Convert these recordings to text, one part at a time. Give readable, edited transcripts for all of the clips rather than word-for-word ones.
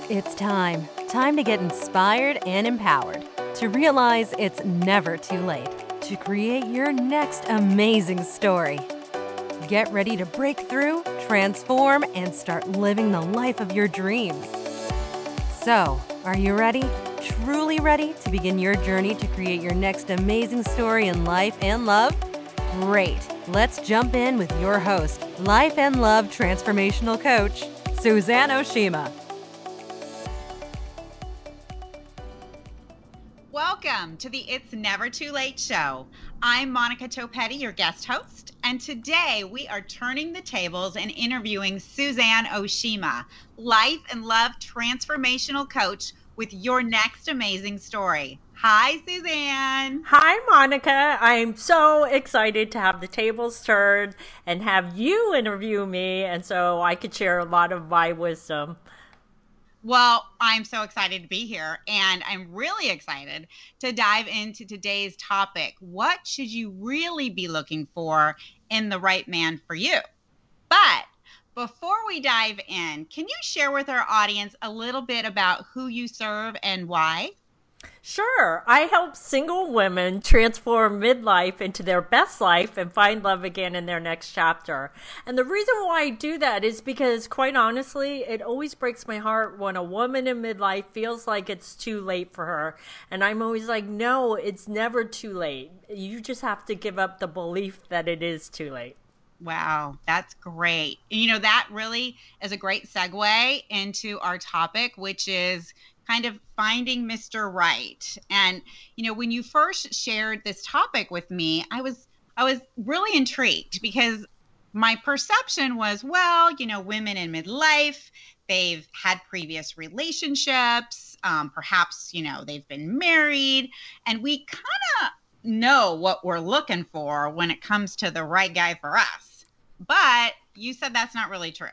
It's time. Time to get inspired and empowered. To realize it's never too late to create your next amazing story. Get ready to break through, transform, and start living the life of your dreams. So, are you ready? Truly ready to begin your journey to create your next amazing story in life and love? Great. Let's jump in with your host, Life and Love Transformational Coach, Suzanne Oshima. Welcome to the It's Never Too Late show. I'm Monica Topetti, your guest host, and today we are turning the tables and interviewing Suzanne Oshima, Life and Love Transformational Coach with your next amazing story. Hi, Suzanne. Hi, Monica. I'm so excited to have the tables turned and have you interview me, and so I could share a lot of my wisdom. Well, I'm so excited to be here, and I'm really excited to dive into today's topic. What should you really be looking for in the right man for you? But before we dive in, can you share with our audience a little bit about who you serve and why? Sure. I help single women transform midlife into their best life and find love again in their next chapter. And the reason why I do that is because, quite honestly, it always breaks my heart when a woman in midlife feels like it's too late for her. And I'm always like, no, it's never too late. You just have to give up the belief that it is too late. Wow, that's great. You know, that really is a great segue into our topic, which is kind of finding Mr. Right. And, you know, when you first shared this topic with me, I was really intrigued because my perception was, well, you know, women in midlife, they've had previous relationships, perhaps, you know, they've been married, and we kind of know what we're looking for when it comes to the right guy for us. But you said that's not really true.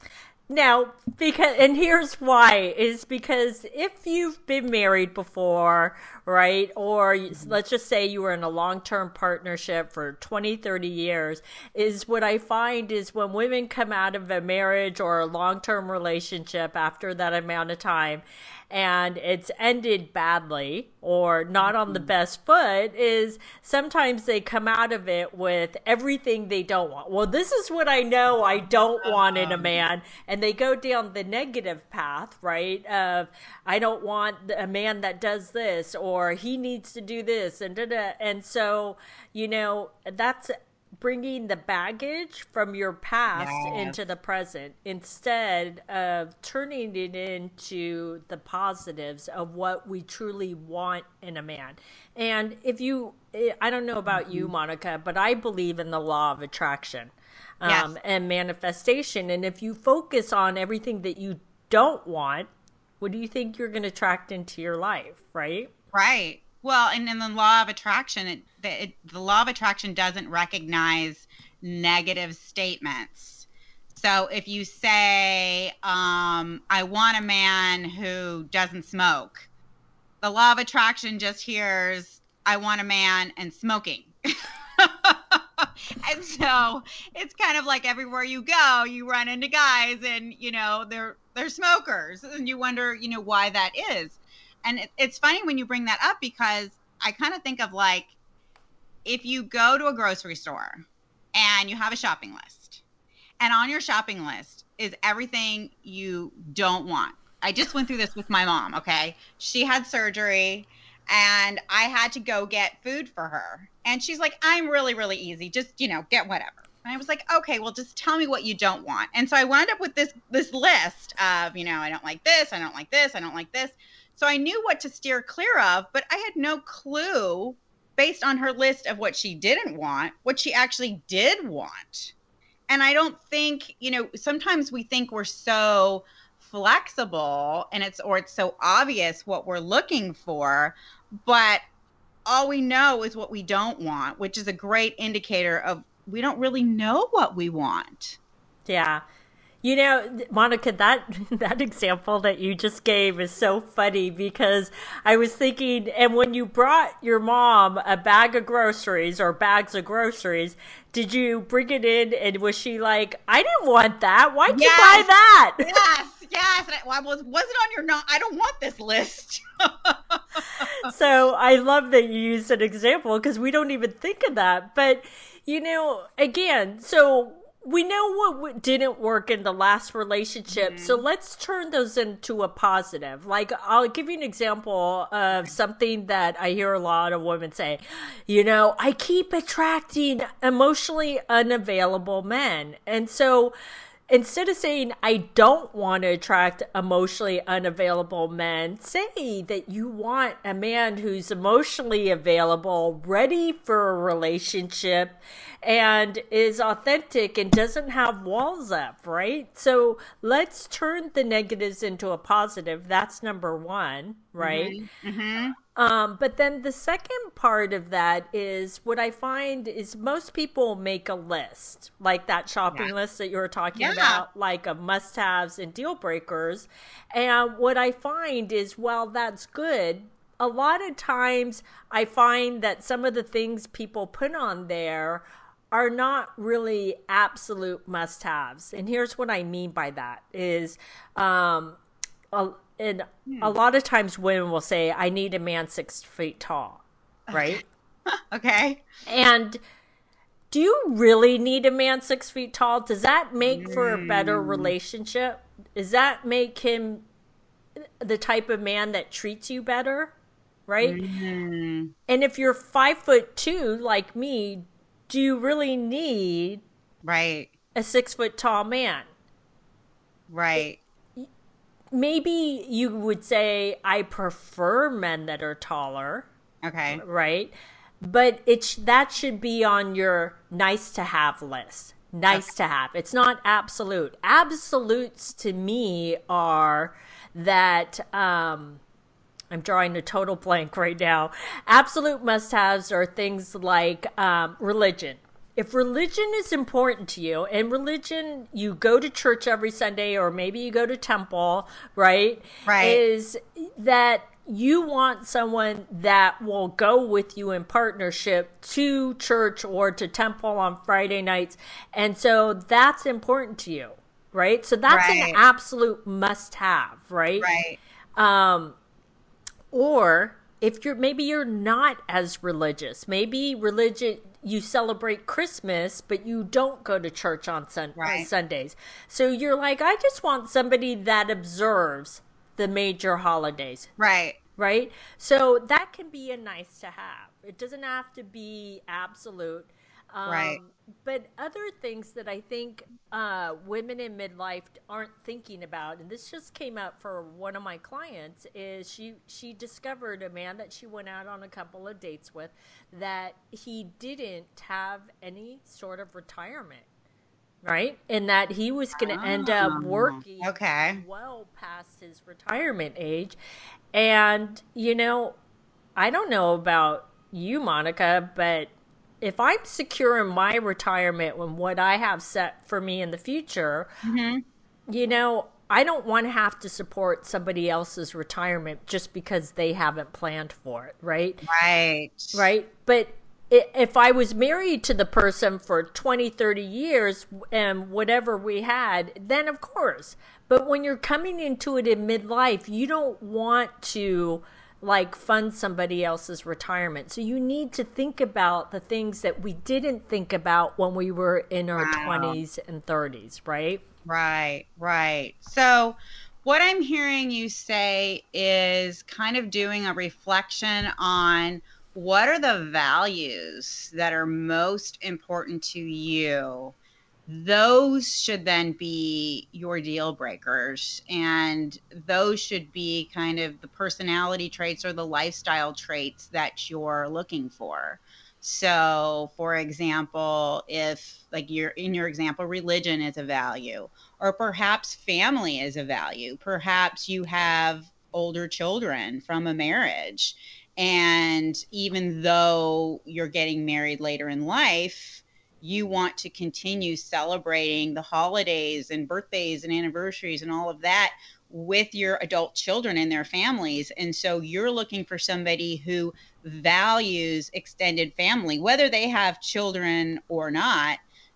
Now, and here's why, is because if you've been married before, right, or let's just say you were in a long-term partnership for 20, 30 years, is what I find is when women come out of a marriage or a long-term relationship after that amount of time, and it's ended badly or not on the best foot, is sometimes they come out of it with everything they don't want. Well, this is what I know I don't want in a man. And they go down the negative path, right? Of, I don't want a man that does this, or he needs to do this, and da-da. And so, you know, that's bringing the baggage from your past into the present instead of turning it into the positives of what we truly want in a man. And if you, I don't know about you, Monica, but I believe in the law of attraction and manifestation. And if you focus on everything that you don't want, what do you think you're going to attract into your life, right? Right. Well, and in the law of attraction, the law of attraction doesn't recognize negative statements. So if you say, I want a man who doesn't smoke, the law of attraction just hears, I want a man and smoking. And so it's kind of like everywhere you go, you run into guys and, you know, they're smokers, and you wonder, you know, why that is. And it's funny when you bring that up, because I kind of think of like, if you go to a grocery store and you have a shopping list, and on your shopping list is everything you don't want. I just went through this with my mom, okay? She had surgery and I had to go get food for her. And she's like, I'm really, really easy. Just, you know, get whatever. And I was like, okay, well, just tell me what you don't want. And so I wound up with this list of, you know, I don't like this, I don't like this, I don't like this. So I knew what to steer clear of, but I had no clue, based on her list of what she didn't want, what she actually did want. And I don't think, you know, sometimes we think we're so flexible and it's so obvious what we're looking for, but all we know is what we don't want, which is a great indicator of we don't really know what we want. Yeah. You know, Monica, that example that you just gave is so funny, because I was thinking, and when you brought your mom a bag of groceries or bags of groceries, did you bring it in and was she like, I didn't want that. Why'd you buy that? yes. Well, wasn't on your I don't want this list. So I love that you used an example because we don't even think of that. But, again, so we know what didn't work in the last relationship. So let's turn those into a positive. Like, I'll give you an example of something that I hear a lot of women say. I keep attracting emotionally unavailable men. And so instead of saying, I don't want to attract emotionally unavailable men, say that you want a man who's emotionally available, ready for a relationship, and is authentic and doesn't have walls up, right? So let's turn the negatives into a positive. That's number one, right? But then the second part of that is what I find is most people make a list, like that shopping list that you were talking about, like of must-haves and deal breakers. And what I find is, well, that's good. A lot of times I find that some of the things people put on there are not really absolute must-haves. And here's what I mean by that is, and a lot of times women will say, I need a man 6 feet tall, right? Okay. And do you really need a man 6 feet tall? Does that make for a better relationship? Does that make him the type of man that treats you better, right? And if you're 5'2", like me, do you really need a 6 foot tall man? Right. Maybe you would say, I prefer men that are taller. Okay. Right? But that should be on your nice to have list. Nice to have. It's not absolute. Absolutes to me are that, I'm drawing a total blank right now. Absolute must-haves are things like religion. If religion is important to you, and religion, you go to church every Sunday, or maybe you go to temple, right? Is that you want someone that will go with you in partnership to church or to temple on Friday nights. And so that's important to you, right? So that's an absolute must-have, right? Or if maybe you're not as religious, maybe you celebrate Christmas, but you don't go to church on Sundays. So you're like, I just want somebody that observes the major holidays. Right? So that can be a nice to have. It doesn't have to be absolute. But other things that I think women in midlife aren't thinking about, and this just came up for one of my clients, is she discovered a man that she went out on a couple of dates with that he didn't have any sort of retirement, right? And that he was going to end up working well past his retirement age. And, I don't know about you, Monica, but if I'm secure in my retirement and what I have set for me in the future, I don't want to have to support somebody else's retirement just because they haven't planned for it, right? Right. But if I was married to the person for 20, 30 years and whatever we had, then of course. But when you're coming into it in midlife, you don't want to fund somebody else's retirement. So you need to think about the things that we didn't think about when we were in our 20s and 30s, right? Right. So what I'm hearing you say is kind of doing a reflection on what are the values that are most important to you. Those should then be your deal breakers, and those should be kind of the personality traits or the lifestyle traits that you're looking for. So, for example, if in your example, religion is a value, or perhaps family is a value, perhaps you have older children from a marriage, and even though you're getting married later in life, you want to continue celebrating the holidays and birthdays and anniversaries and all of that with your adult children and their families. And so you're looking for somebody who values extended family, whether they have children or not.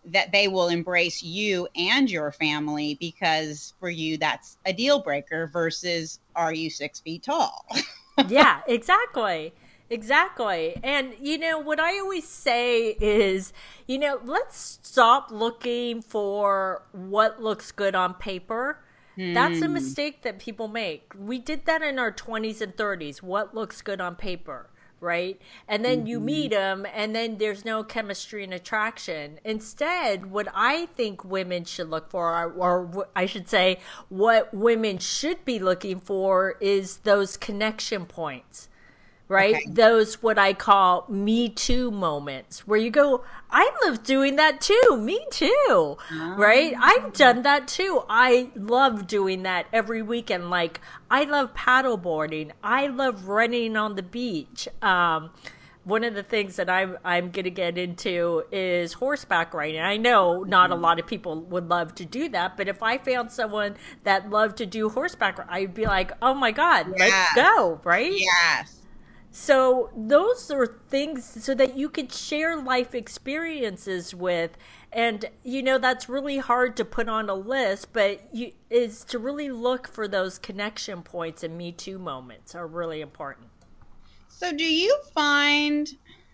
that they will embrace you and your family, because for you that's a deal breaker versus are you 6 feet tall? Yeah, exactly. Exactly. And, what I always say is, let's stop looking for what looks good on paper. That's a Hmm. mistake that people make. We did that in our 20s and 30s. What looks good on paper, right? And then you Mhm. meet them, and then there's no chemistry and attraction. Instead, what I think women should look for, or I should say, what women should be looking for, is those connection points, right? Okay. Those what I call me too moments where you go, I love doing that too. Me too. Right? I've Um, done that too. I love doing that every weekend. Like, I love paddleboarding. I love running on the beach. One of the things that I'm going to get into is horseback riding. I know not a lot of people would love to do that, but if I found someone that loved to do horseback, I'd be like, oh my God, let's yes. go, right? Yes. So those are things so that you could share life experiences with, and that's really hard to put on a list, but is to really look for those connection points, and Me Too moments are really important. So do you find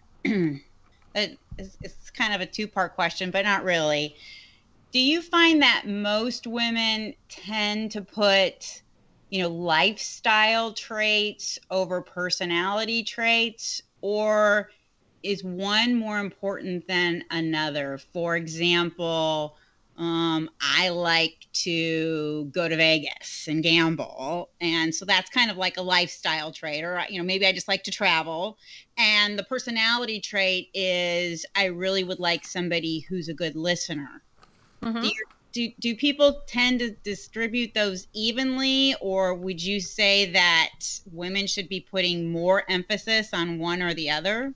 that it's kind of a two-part question, but not really. Do you find that most women tend to put, lifestyle traits over personality traits, or is one more important than another? For example, I like to go to Vegas and gamble. And so that's kind of like a lifestyle trait. Or, maybe I just like to travel. And the personality trait is I really would like somebody who's a good listener. Do Mm-hmm. you do people tend to distribute those evenly, or would you say that women should be putting more emphasis on one or the other?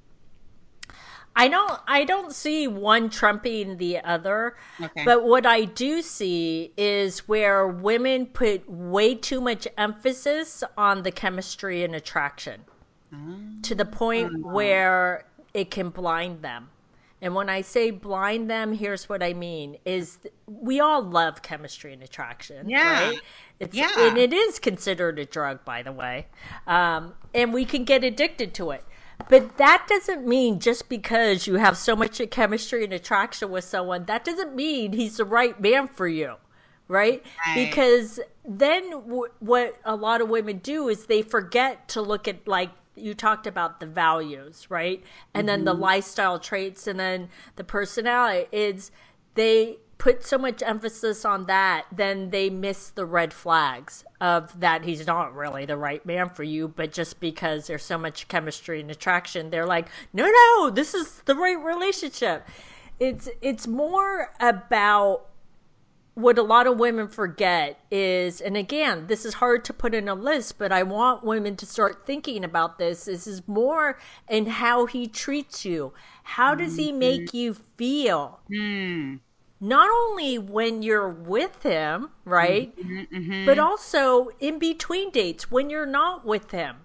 I don't see one trumping the other, Okay. but what I do see is where women put way too much emphasis on the chemistry and attraction, to the point Oh, where it can blind them. And when I say blind them, here's what I mean is we all love chemistry and attraction, yeah. right? And Yeah. it is considered a drug, by the way. And we can get addicted to it. But that doesn't mean just because you have so much chemistry and attraction with someone, that doesn't mean he's the right man for you, right? Right. Because then what a lot of women do is they forget to look at, like you talked about, the values, right? And then the Mhm. lifestyle traits, and then the personality. Is they put so much emphasis on that, then they miss the red flags of that he's not really the right man for you, but just because there's so much chemistry and attraction, they're like, no, no, this is the right relationship. It's more about what a lot of women forget is, and again, this is hard to put in a list, but I want women to start thinking about this. This is more in how he treats you. How does he Mhm. make you feel? Hmm. Not only when you're with him, right? Mhm. But Mhm. also in between dates when you're not with him.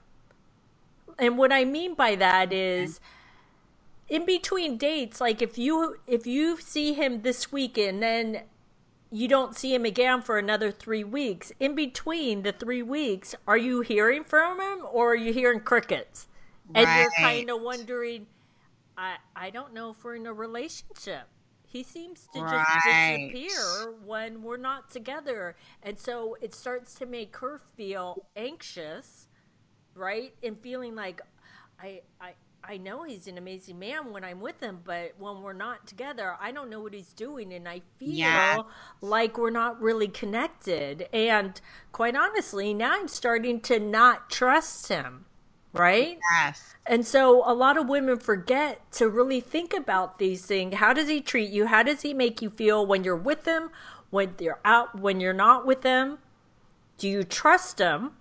And what I mean by that is in between dates, like if you see him this week and then you don't see him again for another 3 weeks, in between the 3 weeks, are you hearing from him or are you hearing crickets? And you're Right. kind of wondering, I don't know if we're in a relationship. He seems to just Right. disappear when we're not together. And so it starts to make her feel anxious, right? And feeling like I I I know he's an amazing man when I'm with him, but when we're not together, I don't know what he's doing, and I Yeah. feel like we're not really connected. And quite honestly, now I'm starting to not trust him, right? Yes. And so a lot of women forget to really think about these things. How does he treat you? How does he make you feel when you're with him? When you're out, when you're not with him? Do you trust him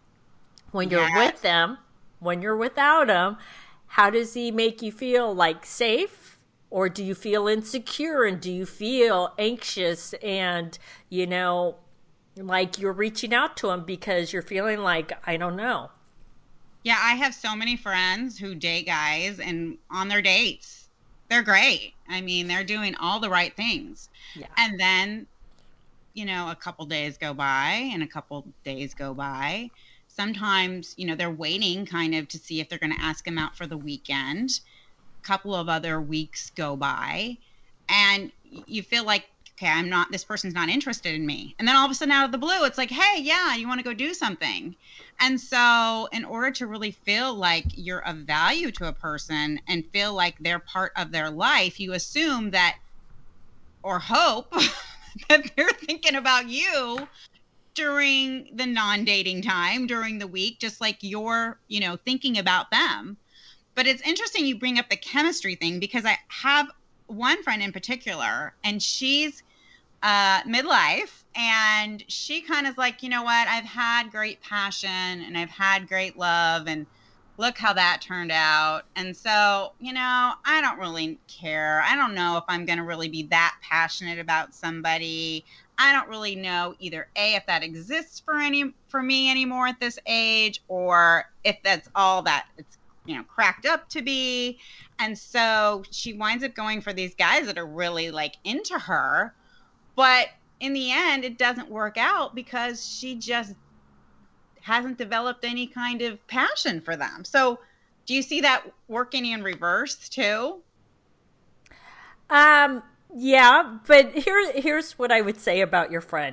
when you're with Yes. him? When you're without him? How does he make you feel, like safe? Or do you feel insecure, and do you feel anxious, and, you know, like you're reaching out to him because you're feeling like, I don't know. Yeah, I have so many friends who date guys, and on their dates, they're great. I mean, they're doing all the right things. Yeah. And then, a couple days go by and a couple days go by. Sometimes, they're waiting kind of to see if they're going to ask him out for the weekend. A couple of other weeks go by and you feel like, okay, this person's not interested in me. And then all of a sudden out of the blue, it's like, hey, yeah, you want to go do something. And so in order to really feel like you're of value to a person and feel like they're part of their life, you assume that or hope that they're thinking about you during the non-dating time, during the week, just like you're, thinking about them. But it's interesting you bring up the chemistry thing because I have one friend in particular and she's midlife and she kind of like, you know what, I've had great passion and I've had great love and look how that turned out. And so, I don't really care. I don't know if I'm going to really be that passionate about somebody. I don't really know either A, if that exists for me anymore at this age, or if that's all that it's, cracked up to be. And so she winds up going for these guys that are really like into her. But in the end, it doesn't work out because she just hasn't developed any kind of passion for them. So do you see that working in reverse too? Yeah, but here's what I would say about your friend.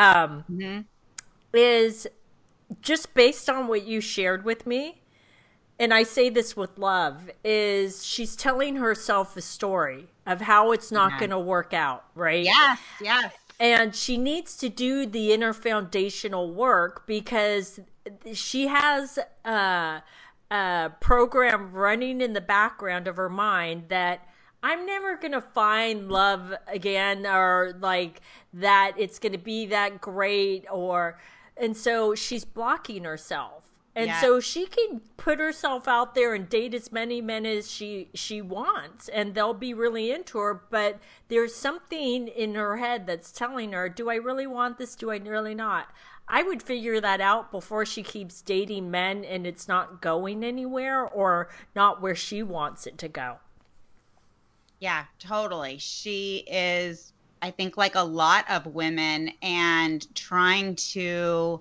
Is just based on what you shared with me, and I say this with love, is she's telling herself a story of how it's not going to work out, right? Yes. And she needs to do the inner foundational work because she has a program running in the background of her mind that I'm never going to find love again, or like that it's going to be that great, and so she's blocking herself. And so she can put herself out there and date as many men as she wants, and they'll be really into her. But there's something in her head that's telling her, do I really want this? Do I really not? I would figure that out before she keeps dating men and it's not going anywhere or not where she wants it to go. Yeah, totally. She is, I think, like a lot of women and trying to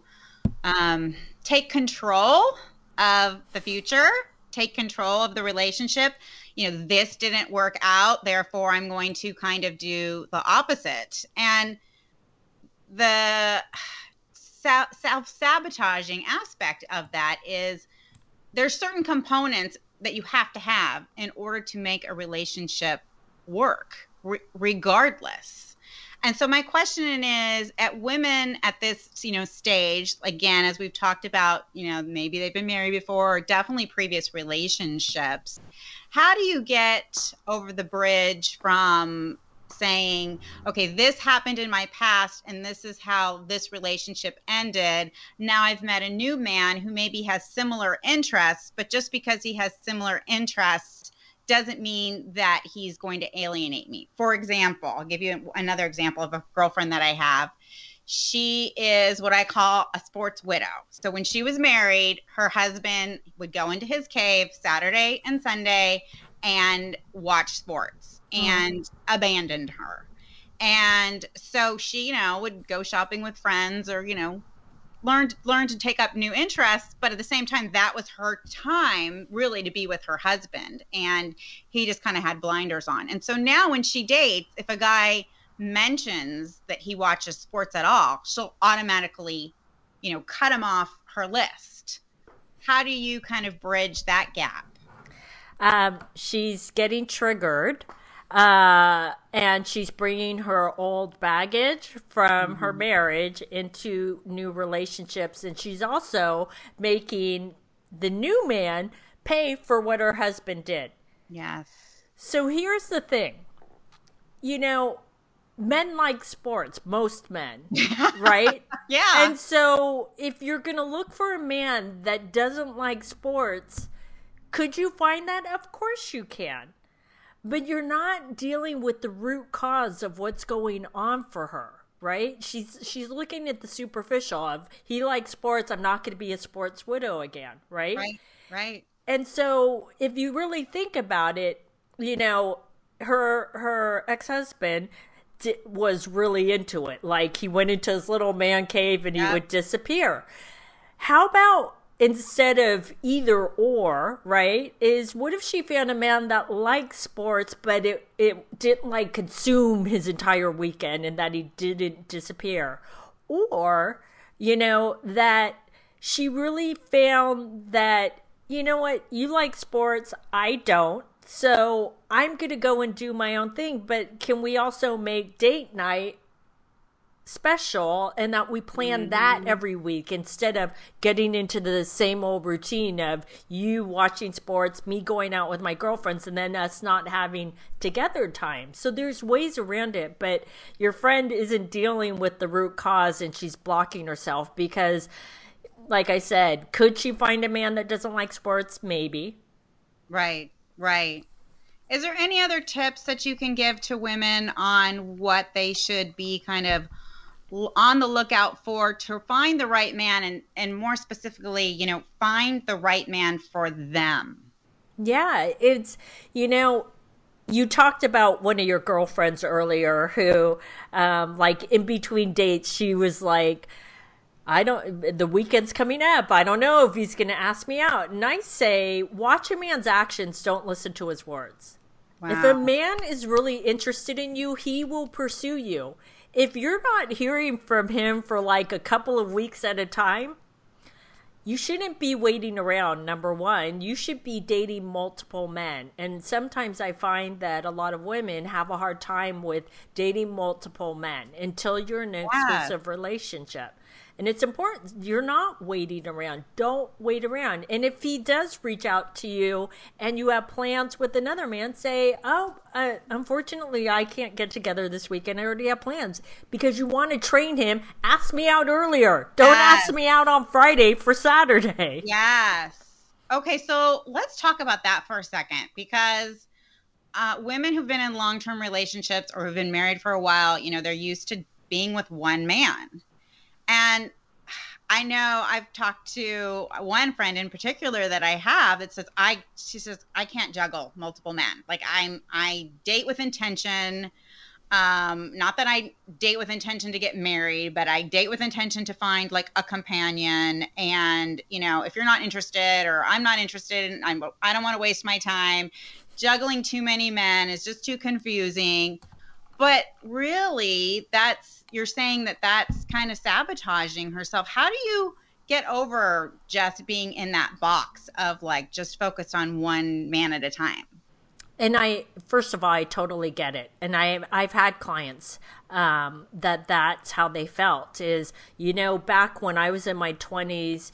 take control of the future, take control of the relationship. This didn't work out, therefore I'm going to kind of do the opposite. And the self-sabotaging aspect of that is there's certain components that you have to have in order to make a relationship work, regardless. And so my question is, at women at this, stage, again, as we've talked about, maybe they've been married before or definitely previous relationships, how do you get over the bridge from saying, okay, this happened in my past and this is how this relationship ended. Now I've met a new man who maybe has similar interests, but just because he has similar interests doesn't mean that he's going to alienate me. For example, I'll give you another example of a girlfriend that I have. She is what I call a sports widow. So when she was married, her husband would go into his cave Saturday and Sunday and watch sports and abandoned her. And so she, would go shopping with friends or, learn to take up new interests, but at the same time, that was her time really to be with her husband, and he just kind of had blinders on. And so now when she dates, if a guy mentions that he watches sports at all, she'll automatically, cut him off her list. How do you kind of bridge that gap? She's getting triggered. And she's bringing her old baggage from her marriage into new relationships. And she's also making the new man pay for what her husband did. Yes. So here's the thing. Men like sports, most men, right? Yeah. And so if you're going to look for a man that doesn't like sports, could you find that? Of course you can. But you're not dealing with the root cause of what's going on for her, right? She's looking at the superficial of, he likes sports, I'm not going to be a sports widow again, right? Right. And so if you really think about it, her ex-husband was really into it. Like, he went into his little man cave and he would disappear. How about instead of either or, right, is what if she found a man that likes sports, but it didn't like consume his entire weekend and that he didn't disappear? Or, that she really found that, you know what, you like sports, I don't. So I'm going to go and do my own thing. But can we also make date night special, and that we plan that every week instead of getting into the same old routine of you watching sports, me going out with my girlfriends, and then us not having together time? So there's ways around it, but your friend isn't dealing with the root cause and she's blocking herself because, like I said, could she find a man that doesn't like sports? Maybe. Right. Is there any other tips that you can give to women on what they should be kind of on the lookout for to find the right man, and more specifically, find the right man for them? Yeah, it's, you talked about one of your girlfriends earlier who, like, in between dates, she was like, the weekend's coming up, I don't know if he's going to ask me out. And I say, watch a man's actions, don't listen to his words. Wow. If a man is really interested in you, he will pursue you. If you're not hearing from him for like a couple of weeks at a time, you shouldn't be waiting around, number one. You should be dating multiple men. And sometimes I find that a lot of women have a hard time with dating multiple men until you're in an exclusive relationship. And it's important. You're not waiting around. Don't wait around. And if he does reach out to you and you have plans with another man, say, unfortunately, I can't get together this weekend. I already have plans. Because you want to train him. Ask me out earlier. Don't ask me out on Friday for Saturday. Yes. Okay, so let's talk about that for a second. Because women who've been in long-term relationships or who've been married for a while, they're used to being with one man. And I know I've talked to one friend in particular that I have that says, she says, I can't juggle multiple men. Like I date with intention. Not that I date with intention to get married, but I date with intention to find like a companion. And, if you're not interested or I'm not interested, I don't want to waste my time. Juggling too many men is just too confusing. But really, you're saying that that's kind of sabotaging herself. How do you get over just being in that box of like just focus on one man at a time? And first of all, I totally get it. And I've had clients that's how they felt is, back when I was in my 20s,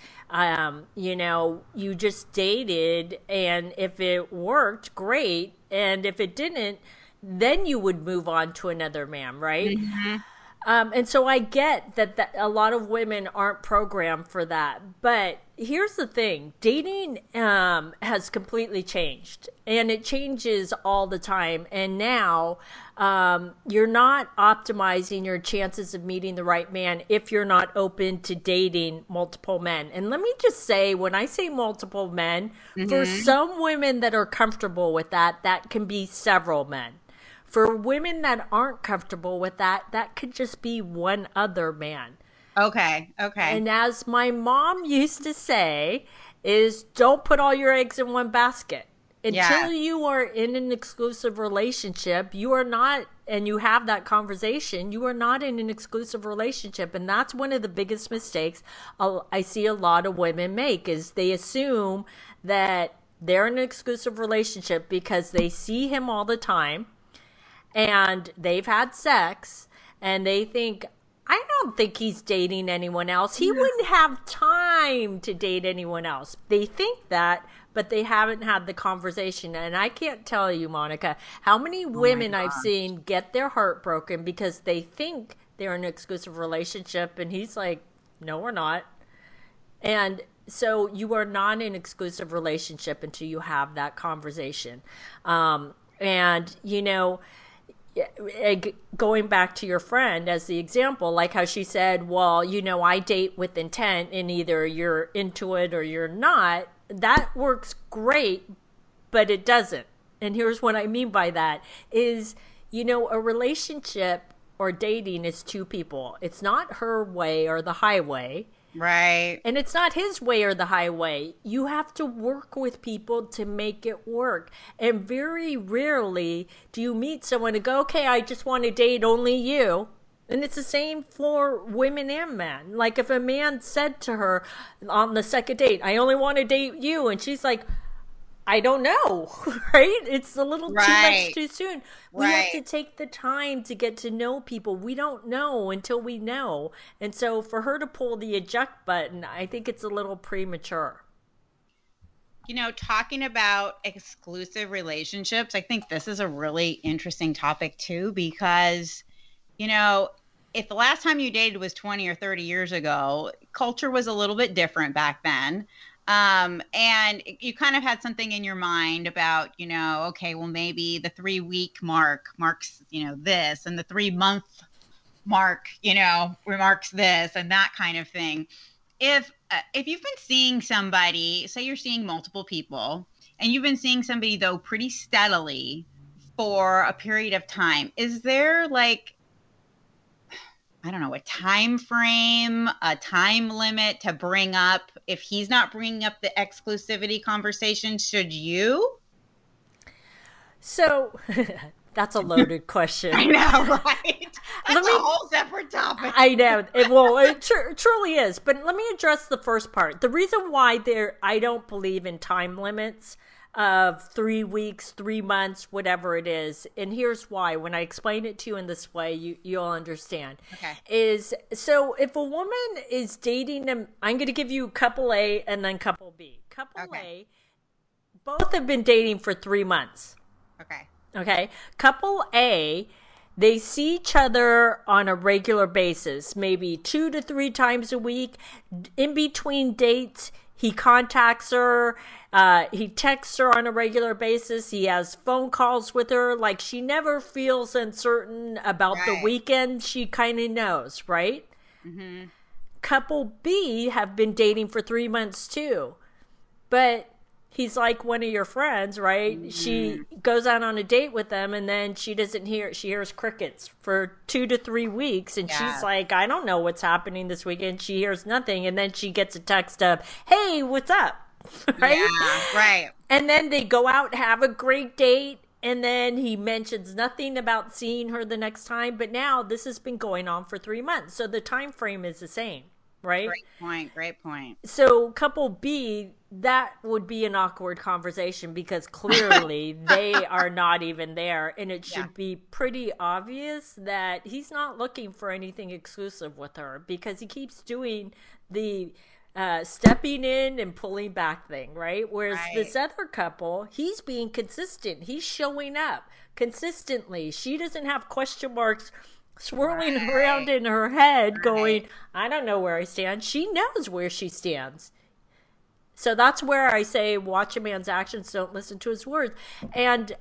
you just dated, and if it worked, great. And if it didn't, then you would move on to another man, right? Mm-hmm. And so I get that a lot of women aren't programmed for that. But here's the thing. Dating has completely changed. And it changes all the time. And now you're not optimizing your chances of meeting the right man if you're not open to dating multiple men. And let me just say, when I say multiple men, for some women that are comfortable with that can be several men. For women that aren't comfortable with that could just be one other man. Okay. And as my mom used to say, is don't put all your eggs in one basket. Until you are in an exclusive relationship, you are not, and you have that conversation, you are not in an exclusive relationship. And that's one of the biggest mistakes I see a lot of women make, is they assume that they're in an exclusive relationship because they see him all the time. And they've had sex, and they think, I don't think he's dating anyone else. He wouldn't have time to date anyone else. They think that, but they haven't had the conversation. And I can't tell you, Monica, how many women I've seen get their heart broken because they think they're in an exclusive relationship, and he's like, no, we're not. And so you are not in an exclusive relationship until you have that conversation. Going back to your friend as the example, like how she said, well, I date with intent, and either you're into it or you're not. That works great, but it doesn't. And here's what I mean by that is, a relationship or dating is two people. It's not her way or the highway. Right. And it's not his way or the highway. You have to work with people to make it work. And very rarely do you meet someone and go, okay, I just want to date only you. And it's the same for women and men. Like if a man said to her on the second date, I only want to date you. And she's like, I don't know, right? It's a little too much too soon. We have to take the time to get to know people. We don't know until we know. And so for her to pull the eject button, I think it's a little premature. Talking about exclusive relationships, I think this is a really interesting topic too, because, if the last time you dated was 20 or 30 years ago, culture was a little bit different back then. And you kind of had something in your mind about, okay, well, maybe the 3-week marks, this, and the 3-month mark, remarks this and that kind of thing. If you've been seeing somebody, say you're seeing multiple people, and you've been seeing somebody though pretty steadily for a period of time, is there like, I don't know, a time frame, a time limit to bring up? If he's not bringing up the exclusivity conversation, should you? So that's a loaded question. I know, right? That's a whole separate topic. I know. It truly is. But let me address the first part. The reason why I don't believe in time limits of 3 weeks, 3 months, whatever it is. And here's why. When I explain it to you in this way, you'll understand. Okay. So if a woman is dating them, I'm going to give you couple A and then couple B. Couple A, both have been dating for 3 months. Okay. Couple A, they see each other on a regular basis, maybe 2 to 3 times a week. In between dates, he contacts her. He texts her on a regular basis. He has phone calls with her. Like she never feels uncertain about the weekend. She kind of knows, right? Mm-hmm. Couple B have been dating for 3 months too. But he's like one of your friends, right? Mm-hmm. She goes out on a date with them and then she hears crickets for 2 to 3 weeks. And she's like, I don't know what's happening this weekend. She hears nothing. And then she gets a text of, hey, what's up? Right? Yeah, right. And then they go out, have a great date. And then he mentions nothing about seeing her the next time. But now this has been going on for 3 months. So the time frame is the same, right? Great point. So couple B, that would be an awkward conversation because clearly they are not even there. And it should be pretty obvious that he's not looking for anything exclusive with her because he keeps doing the stepping in and pulling back thing, right? Whereas this other couple, he's being consistent. He's showing up consistently. She doesn't have question marks swirling around in her head going, I don't know where I stand. She knows where she stands. So that's where I say watch a man's actions, don't listen to his words. And,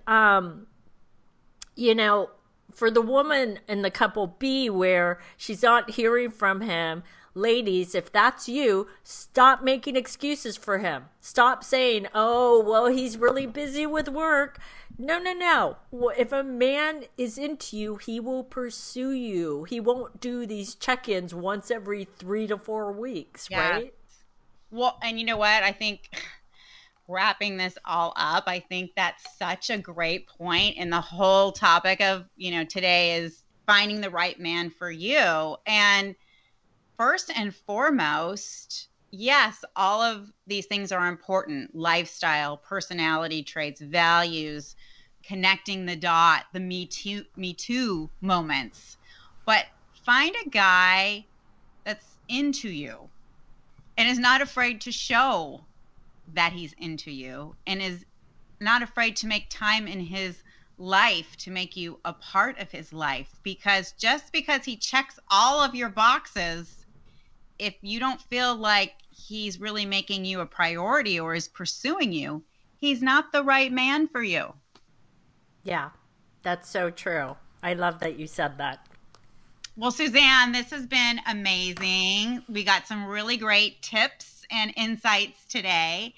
for the woman in the couple B where she's not hearing from him, ladies, if that's you, stop making excuses for him. Stop saying, oh, well, he's really busy with work. No. If a man is into you, he will pursue you. He won't do these check-ins once every 3 to 4 weeks, right? Well, and you know what? I think wrapping this all up, I think that's such a great point. And the whole topic of, today is finding the right man for you. And first and foremost, yes, all of these things are important. Lifestyle, personality traits, values, connecting the dot, the me too moments. But find a guy that's into you and is not afraid to show that he's into you and is not afraid to make time in his life to make you a part of his life. Because just because he checks all of your boxes, if you don't feel like he's really making you a priority or is pursuing you, he's not the right man for you. Yeah, that's so true. I love that you said that. Well, Suzanne, this has been amazing. We got some really great tips and insights today.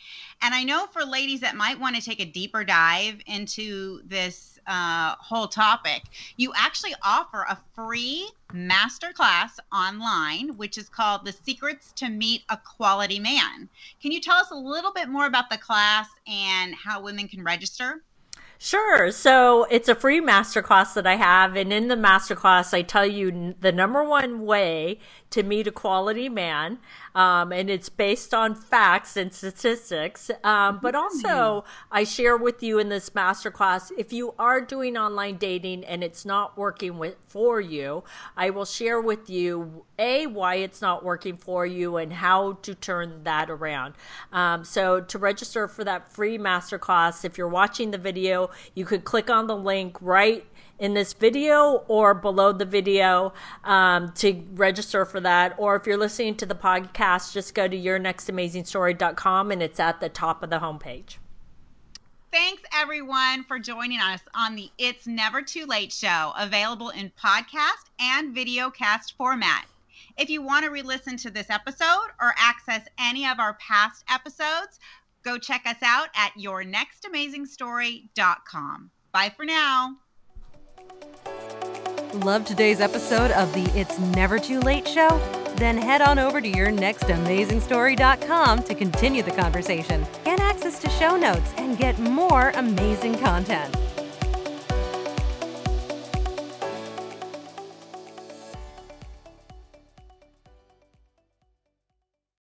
And I know for ladies that might want to take a deeper dive into this whole topic, you actually offer a free masterclass online, which is called The Secrets to Meet a Quality Man. Can you tell us a little bit more about the class and how women can register? Sure. So it's a free masterclass that I have. And in the masterclass, I tell you the number one way to meet a quality man. And it's based on facts and statistics. But also, I share with you in this masterclass, if you are doing online dating and it's not working for you, I will share with you, why it's not working for you and how to turn that around. So to register for that free masterclass, if you're watching the video, you could click on the link right in this video or below the video to register for that. Or if you're listening to the podcast, just go to yournextamazingstory.com and it's at the top of the homepage. Thanks, everyone, for joining us on the It's Never Too Late show, available in podcast and videocast format. If you want to re-listen to this episode or access any of our past episodes, go check us out at yournextamazingstory.com. Bye for now. Love today's episode of the It's Never Too Late show? Then head on over to yournextamazingstory.com to continue the conversation, get access to show notes, and get more amazing content.